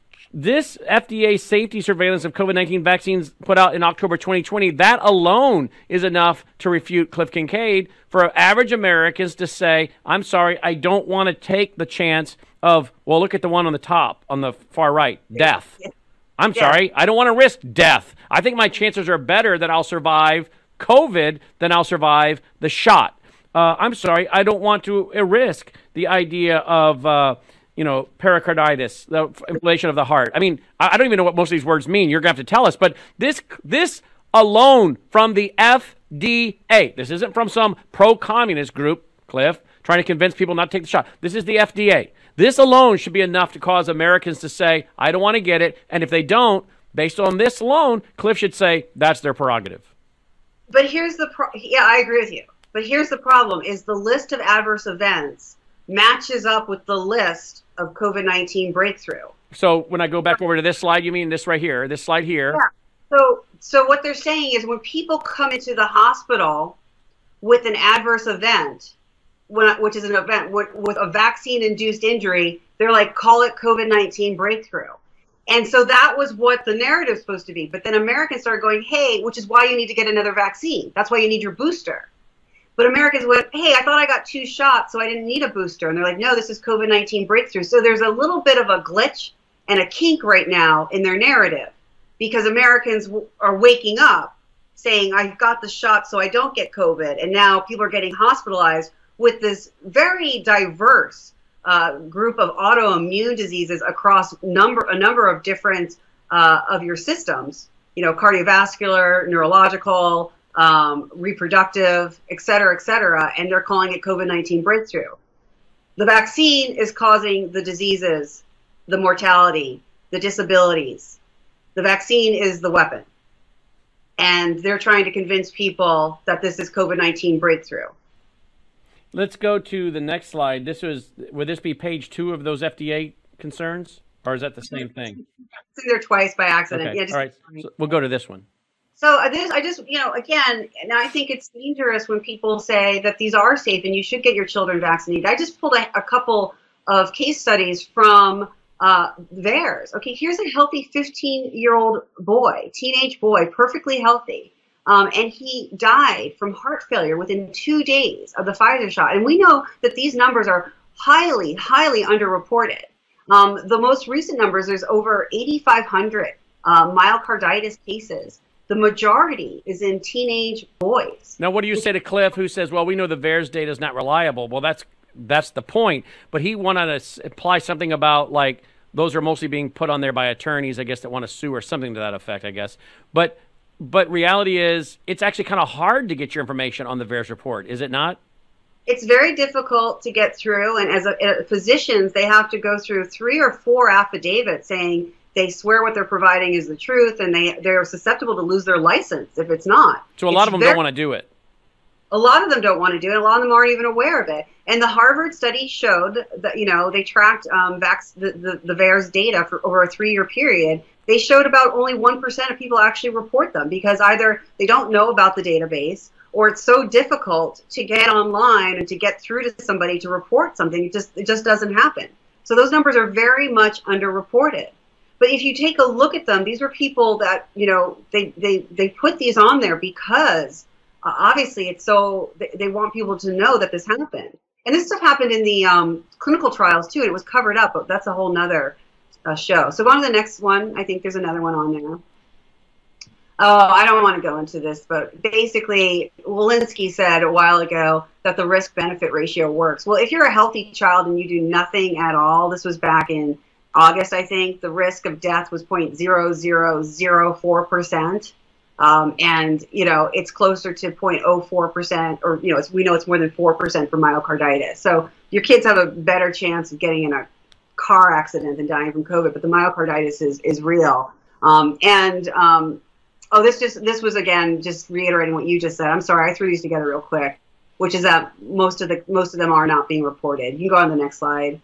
FDA safety surveillance of COVID-19 vaccines put out in October 2020, that alone is enough to refute Cliff Kincaid for average Americans to say, I'm sorry, I don't want to take the chance of, well, look at the one on the top, on the far right, death. I'm sorry, I don't want to risk death. I think my chances are better that I'll survive COVID than I'll survive the shot. I'm sorry, I don't want to risk the idea of pericarditis, the inflammation of the heart. I mean, I don't even know what most of these words mean. You're going to have to tell us. But this alone from the FDA, this isn't from some pro-communist group, Cliff, trying to convince people not to take the shot. This is the FDA. This alone should be enough to cause Americans to say, I don't want to get it. And if they don't, based on this alone, Cliff should say that's their prerogative. But here's the yeah, I agree with you. But here's the problem: is the list of adverse events matches up with the list of COVID-19 breakthrough. So when I go back over to this slide, you mean this right here, this slide here? Yeah. So what they're saying is when people come into the hospital with an adverse event, which is an event with a vaccine-induced injury, they're like, call it COVID-19 breakthrough. And so that was what the narrative was supposed to be. But then Americans started going, hey, which is why you need to get another vaccine. That's why you need your booster. But Americans went, hey, I thought I got 2 shots, so I didn't need a booster. And they're like, no, this is COVID-19 breakthrough. So there's a little bit of a glitch and a kink right now in their narrative, because Americans are waking up saying, I got the shot so I don't get COVID. And now people are getting hospitalized with this very diverse group of autoimmune diseases across a number of different of your systems, cardiovascular, neurological, reproductive, et cetera, and they're calling it COVID-19 breakthrough. The vaccine is causing the diseases, the mortality, the disabilities. The vaccine is the weapon. And they're trying to convince people that this is COVID-19 breakthrough. Let's go to the next slide. Would this be page 2 of those FDA concerns, or is that the same thing? It's in there twice by accident. Okay. All right. So we'll go to this one. So I just, again, and I think it's dangerous when people say that these are safe and you should get your children vaccinated. I just pulled a couple of case studies from VAERS. Okay, here's a healthy 15-year-old boy, teenage boy, perfectly healthy. And he died from heart failure within 2 days of the Pfizer shot. And we know that these numbers are highly, highly underreported. The most recent numbers, there's over 8,500 myocarditis cases. The majority is in teenage boys. Now, what do you say to Cliff, who says, well, we know the VAERS data is not reliable? Well, that's the point. But he wanted to apply something about, like, those are mostly being put on there by attorneys, I guess, that want to sue or something to that effect, I guess. But reality is, it's actually kind of hard to get your information on the VAERS report, is it not? It's very difficult to get through, and as physicians, they have to go through 3 or 4 affidavits saying they swear what they're providing is the truth, and they're susceptible to lose their license if it's not. So a lot of them don't want to do it. A lot of them don't want to do it. A lot of them aren't even aware of it. And the Harvard study showed that, they tracked the VAERS data for over a 3-year period. They showed about only 1% of people actually report them because either they don't know about the database, or it's so difficult to get online and to get through to somebody to report something. It just doesn't happen. So those numbers are very much underreported. But if you take a look at them, these were people that, they put these on there because obviously it's so, they want people to know that this happened. And this stuff happened in the clinical trials too. It was covered up, but that's a whole nother show. So go on to the next one. I think there's another one on there. Oh, I don't want to go into this, but basically Walensky said a while ago that the risk-benefit ratio works. Well, if you're a healthy child and you do nothing at all, this was back in August, I think, the risk of death was 0.0004%. And, it's closer to 0.04%, or, we know it's more than 4% for myocarditis. So your kids have a better chance of getting in a car accident than dying from COVID, but the myocarditis is real. This was, again, just reiterating what you just said. I'm sorry, I threw these together real quick, which is that most of them are not being reported. You can go on the next slide.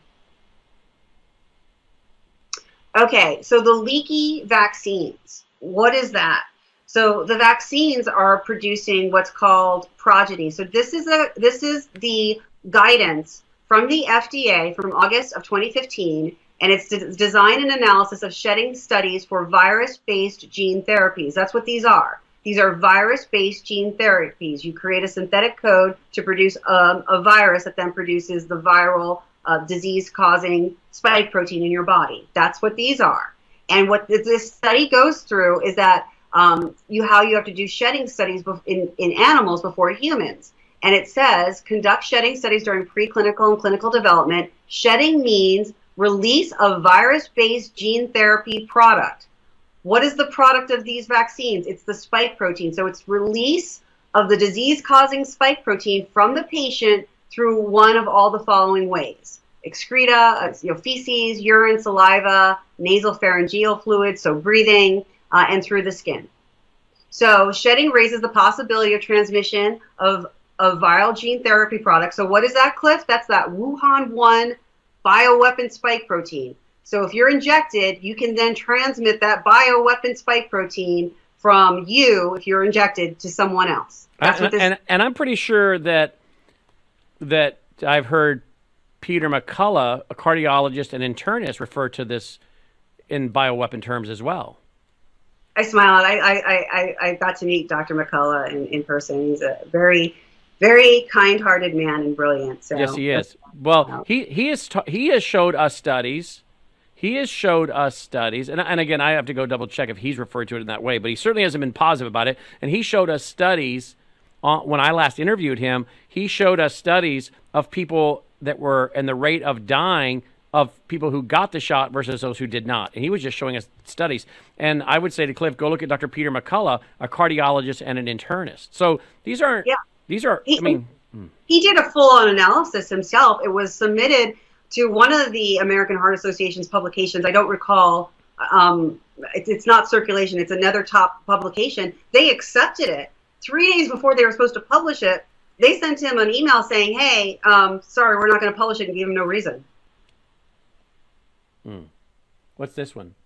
Okay, so the leaky vaccines, what is that? So the vaccines are producing what's called progeny. So this is the guidance from the FDA from August of 2015, and it's design and analysis of shedding studies for virus-based gene therapies. That's what these are. These are virus-based gene therapies. You create a synthetic code to produce a virus that then produces the viral disease-causing spike protein in your body. That's what these are. And what this study goes through is that how you have to do shedding studies in animals before humans. And it says, conduct shedding studies during preclinical and clinical development. Shedding means release of virus-based gene therapy product. What is the product of these vaccines? It's the spike protein. So it's release of the disease-causing spike protein from the patient through one of all the following ways: excreta, feces, urine, saliva, nasal pharyngeal fluid, so breathing, and through the skin. So shedding raises the possibility of transmission of viral gene therapy products. So what is that, Cliff? That's that Wuhan 1 bioweapon spike protein. So if you're injected, you can then transmit that bioweapon spike protein from you, if you're injected, to someone else. That's what this and I'm pretty sure that I've heard Peter McCullough, a cardiologist and internist, refer to this in bioweapon terms as well. I smiled. I got to meet Dr. McCullough in person. He's a very, very kind-hearted man and brilliant. So yes, he is. Well, he has showed us studies. He has showed us studies, and again, I have to go double check if he's referred to it in that way, but he certainly hasn't been positive about it. And he showed us studies when I last interviewed him. He showed us studies of people that were and the rate of dying of people who got the shot versus those who did not. And he was just showing us studies. And I would say to Cliff, go look at Dr. Peter McCullough, a cardiologist and an internist. So these aren't. Yeah. These are. I mean, he did a full-on analysis himself. It was submitted to one of the American Heart Association's publications. I don't recall. It's not Circulation. It's another top publication. They accepted it 3 days before they were supposed to publish it. They sent him an email saying, "Hey, sorry, we're not going to publish it," and gave him no reason. What's this one?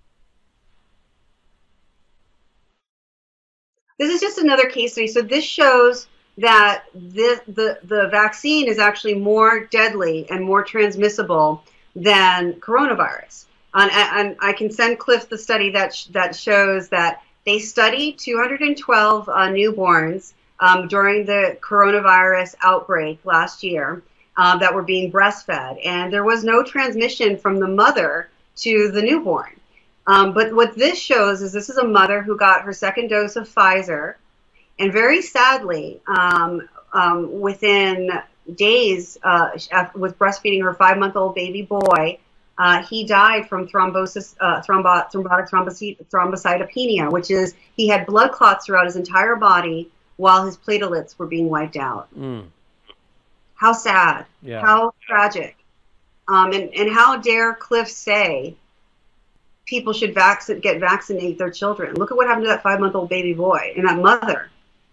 This is just another case study. So this shows that the vaccine is actually more deadly and more transmissible than coronavirus. And I can send Cliff the study that shows that they studied 212 newborns during the coronavirus outbreak last year that were being breastfed, and there was no transmission from the mother to the newborn. But what this shows is this is a mother who got her second dose of Pfizer, and very sadly, within days with breastfeeding her 5-month-old baby boy, he died from thrombotic thrombocytopenia, which is he had blood clots throughout his entire body while his platelets were being wiped out. How sad. Yeah. How tragic. And how dare Cliff say people should vaccinate their children? Look at what happened to that 5-month-old baby boy and that mother.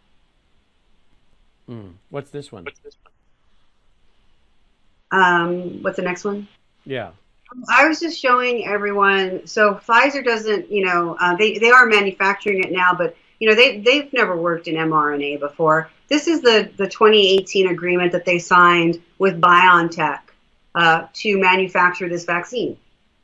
What's this one? What's the next one? Yeah. I was just showing everyone. So Pfizer doesn't, they are manufacturing it now, but they've never worked in mRNA before. This is the 2018 agreement that they signed with BioNTech to manufacture this vaccine.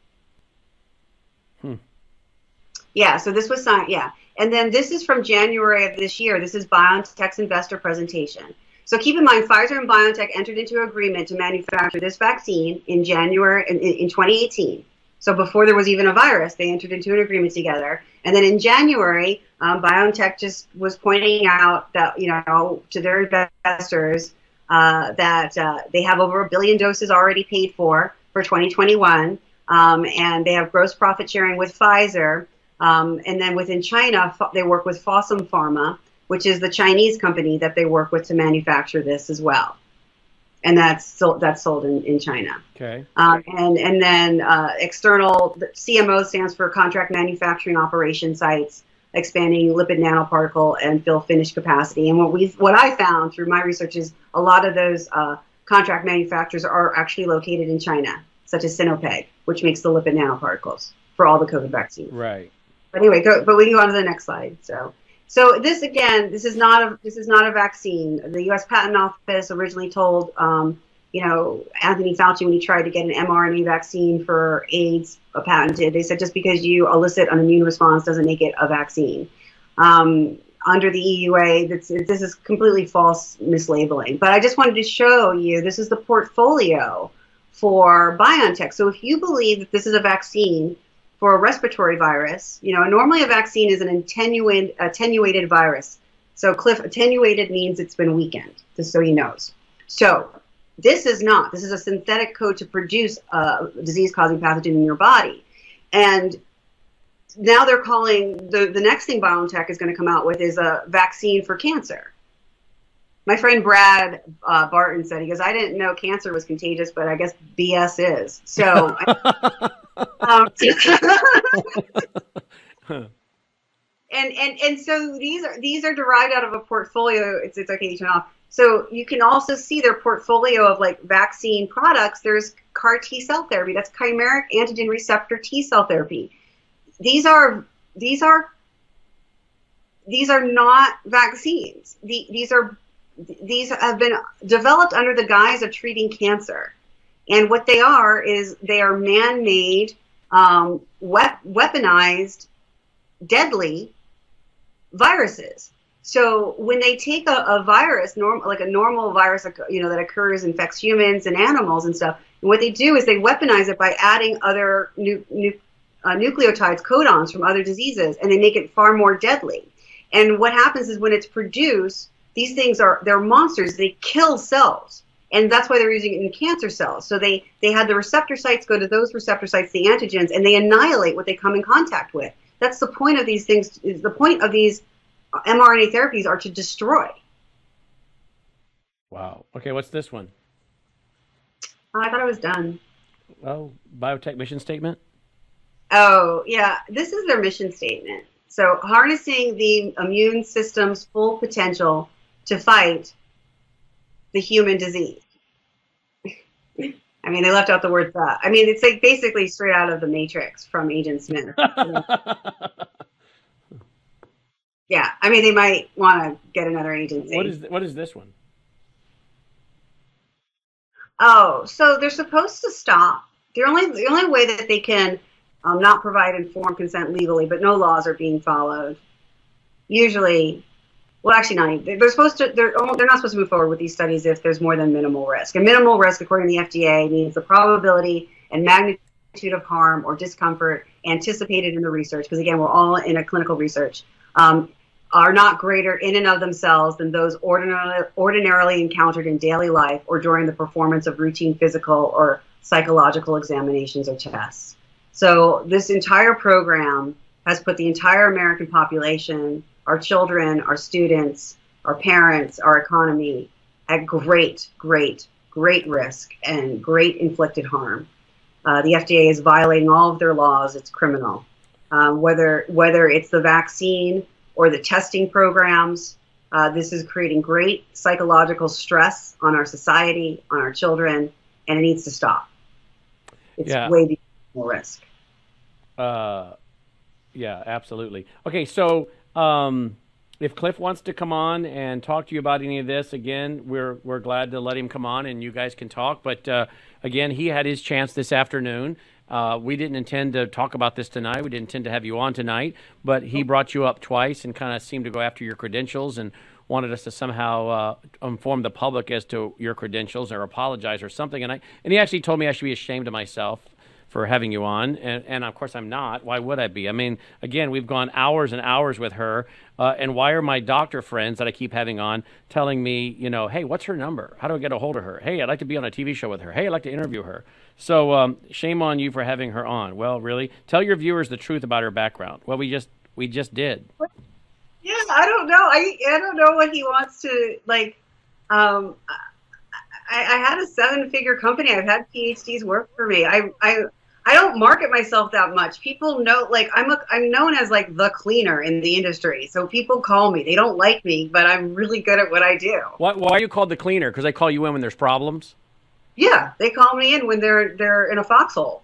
Yeah, so this was signed, yeah. And then this is from January of this year. This is BioNTech's investor presentation. So keep in mind, Pfizer and BioNTech entered into an agreement to manufacture this vaccine in January in 2018. So before there was even a virus, they entered into an agreement together. And then in January, BioNTech just was pointing out that, to their investors that they have over 1 billion doses already paid for 2021. And they have gross profit sharing with Pfizer. And then within China, they work with Fosun Pharma, which is the Chinese company that they work with to manufacture this as well. And that's sold in China. Okay. And then external CMO stands for Contract Manufacturing Operation Sites, expanding lipid nanoparticle and fill finish capacity. And what I found through my research is a lot of those contract manufacturers are actually located in China, such as Sinopec, which makes the lipid nanoparticles for all the COVID vaccines. Right. But anyway, but we can go on to the next slide. So this again, this is not a vaccine. The U.S. Patent Office originally told Anthony Fauci, when he tried to get an mRNA vaccine for AIDS patented, they said just because you elicit an immune response doesn't make it a vaccine. Under the EUA, this is completely false mislabeling. But I just wanted to show you this is the portfolio for BioNTech. So if you believe that this is a vaccine for a respiratory virus, normally a vaccine is an attenuated virus. So Cliff, attenuated means it's been weakened, just so he knows. So this is not. This is a synthetic code to produce a disease-causing pathogen in your body. And now they're calling, the next thing BioNTech is going to come out with is a vaccine for cancer. My friend Brad Barton said, he goes, I didn't know cancer was contagious, but I guess BS is. So... and so these are derived out of a portfolio. It's okay to turn off. So you can also see their portfolio of like vaccine products. There's CAR T cell therapy. That's chimeric antigen receptor T cell therapy. These are not vaccines. These have been developed under the guise of treating cancer. And what they are is they are man-made weaponized, deadly viruses. So when they take a virus, like a normal virus, that occurs, infects humans and animals and stuff, and what they do is they weaponize it by adding other nucleotides, codons from other diseases, and they make it far more deadly. And what happens is when it's produced, these things they're monsters. They kill cells. And that's why they're using it in cancer cells. So they had the receptor sites go to those receptor sites, the antigens, and they annihilate what they come in contact with. That's the point of these things. The point of these mRNA therapies are to destroy. Wow. Okay, what's this one? I thought I was done. Oh, biotech mission statement? Oh, yeah. This is their mission statement. So harnessing the immune system's full potential to fight the human disease. I mean, they left out the word "the." I mean, it's like basically straight out of the Matrix from Agent Smith. Yeah, I mean, they might want to get another agency. What is this one? Oh, so they're supposed to stop. The only way that they can not provide informed consent legally, but no laws are being followed. Usually, well, actually, not. They're supposed to. They're not supposed to move forward with these studies if there's more than minimal risk. And minimal risk, according to the FDA, means the probability and magnitude of harm or discomfort anticipated in the research. Because again, we're all in a clinical research. Are not greater in and of themselves than those ordinarily encountered in daily life or during the performance of routine physical or psychological examinations or tests. So this entire program has put the entire American population, our children, our students, our parents, our economy at great, great, great risk and great inflicted harm. The FDA is violating all of their laws. It's criminal. Whether it's the vaccine or the testing programs, this is creating great psychological stress on our society, on our children, and it needs to stop. It's way beyond more risk. Yeah, absolutely. Okay, so if Cliff wants to come on and talk to you about any of this, again, we're glad to let him come on and you guys can talk. But again, he had his chance this afternoon. We didn't intend to talk about this tonight. We didn't intend to have you on tonight, but he brought you up twice and kind of seemed to go after your credentials and wanted us to somehow inform the public as to your credentials or apologize or something. And he actually told me I should be ashamed of myself for having you on, and of course I'm not. Why would I be? I mean, again, we've gone hours and hours with her, and why are my doctor friends that I keep having on telling me, hey, what's her number? How do I get a hold of her? Hey, I'd like to be on a TV show with her. Hey, I'd like to interview her. So shame on you for having her on. Well, really, tell your viewers the truth about her background. Well, we just did. Yeah, I don't know. I don't know what he wants to like. I had a 7-figure company. I've had PhDs work for me. I don't market myself that much. People know, like, I'm known as like the cleaner in the industry. So people call me. They don't like me, but I'm really good at what I do. Why are you called the cleaner? Because they call you in when there's problems? Yeah, they call me in when they're in a foxhole.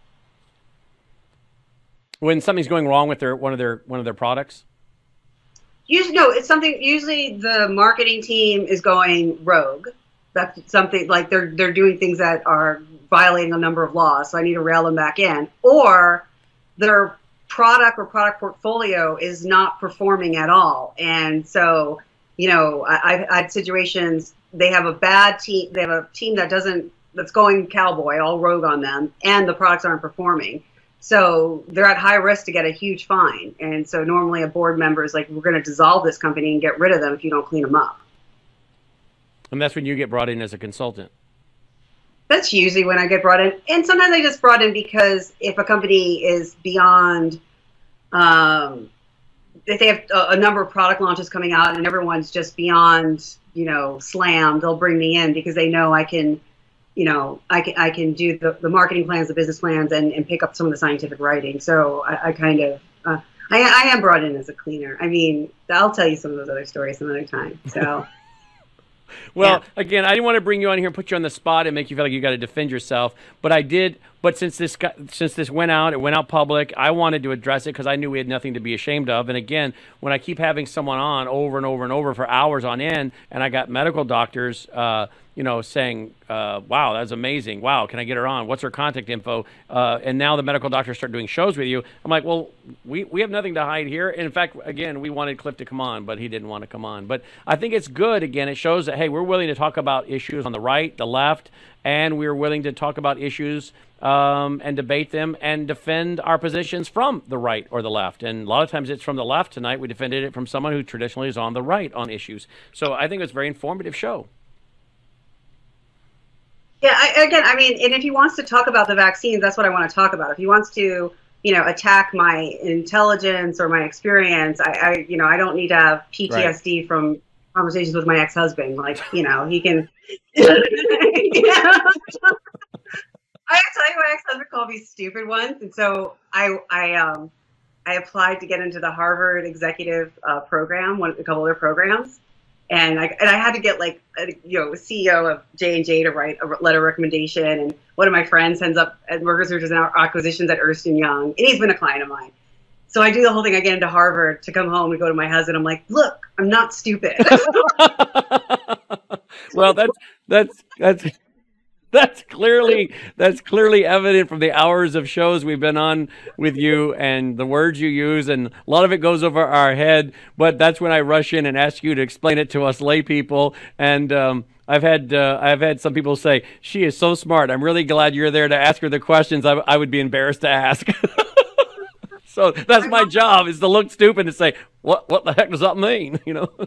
When something's going wrong with one of their products? It's something. Usually, the marketing team is going rogue. That's something like they're doing things that are violating a number of laws, so I need to rail them back in. Or their product or product portfolio is not performing at all. And so, I've had situations, they have a bad team, they have a team that's going cowboy, all rogue on them, and the products aren't performing. So they're at high risk to get a huge fine. And so normally a board member is like, we're going to dissolve this company and get rid of them if you don't clean them up. And that's when you get brought in as a consultant. That's usually when I get brought in. And sometimes I just brought in because if a company is beyond, if they have a number of product launches coming out and everyone's just beyond, slam, they'll bring me in because they know I can, I can do the marketing plans, the business plans, and pick up some of the scientific writing. So I kind of, I am brought in as a cleaner. I mean, I'll tell you some of those other stories some other time. So. Well, yeah. Again, I didn't want to bring you on here and put you on the spot and make you feel like you got to defend yourself, but I did. But since this went out, it went out public, I wanted to address it because I knew we had nothing to be ashamed of. And again, when I keep having someone on over and over and over for hours on end, and I got medical doctors, saying, wow, that's amazing. Wow, can I get her on? What's her contact info? And now the medical doctors start doing shows with you. I'm like, well, we have nothing to hide here. And in fact, again, we wanted Cliff to come on, but he didn't want to come on. But I think it's good. Again, it shows that, hey, we're willing to talk about issues on the right, the left, and we're willing to talk about issues and debate them and defend our positions from the right or the left. And a lot of times it's from the left. Tonight we defended it from someone who traditionally is on the right on issues. So I think it's a very informative show. Yeah, I mean, and if he wants to talk about the vaccines, that's what I want to talk about. If he wants to, attack my intelligence or my experience, I don't need to have PTSD from conversations with my ex-husband. Like, he can. I tell you, my ex-husband called me stupid once, and so I applied to get into the Harvard executive program, a couple other programs. And I had to get CEO of J&J to write a letter of recommendation. And one of my friends ends up at Mergers, Mergers and Acquisitions at Ernst & Young. And he's been a client of mine. So I do the whole thing. I get into Harvard to come home and go to my husband. I'm like, look, I'm not stupid. Well, that's clearly evident from the hours of shows we've been on with you and the words you use, and a lot of it goes over our head. But that's when I rush in and ask you to explain it to us lay people. And I've had some people say, she is so smart. I'm really glad you're there to ask her the questions I would be embarrassed to ask. So that's my job, is to look stupid and say, what the heck does that mean?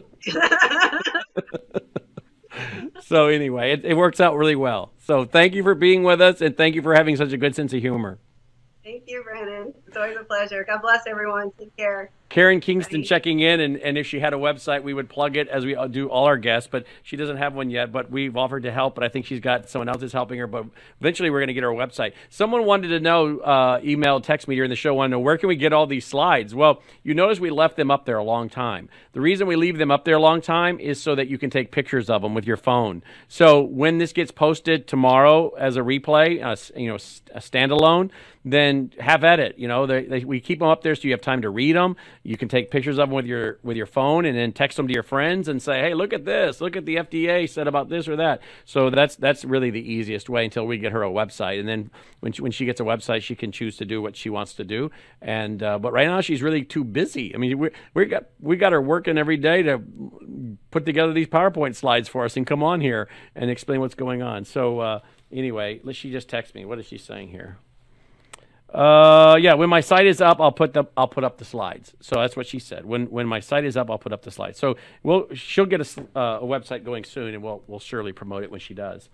So anyway, it works out really well. So thank you for being with us, and thank you for having such a good sense of humor. Thank you, Brandon. It's always a pleasure. God bless everyone. Take care. Karen Kingston checking in, and if she had a website, we would plug it as we do all our guests, but she doesn't have one yet, but we've offered to help, but I think she's got someone else is helping her, but eventually we're going to get her a website. Someone wanted to know, email, text me during the show, wanted to know, where can we get all these slides? Well, you notice we left them up there a long time. The reason we leave them up there a long time is so that you can take pictures of them with your phone. So when this gets posted tomorrow as a replay, a standalone, then have at it. We keep them up there so you have time to read them. You can take pictures of them with your phone and then text them to your friends and say, hey, look at this. Look at the FDA said about this or that. So that's really the easiest way until we get her a website. And then when she gets a website, she can choose to do what she wants to do. And but right now she's really too busy. I mean, we got her working every day to put together these PowerPoint slides for us and come on here and explain what's going on. So anyway, she just texted me. What is she saying here? Yeah, when my site is up, I'll put up the slides. So that's what she said. When my site is up, I'll put up the slides. So she'll get a website going soon, and we'll surely promote it when she does.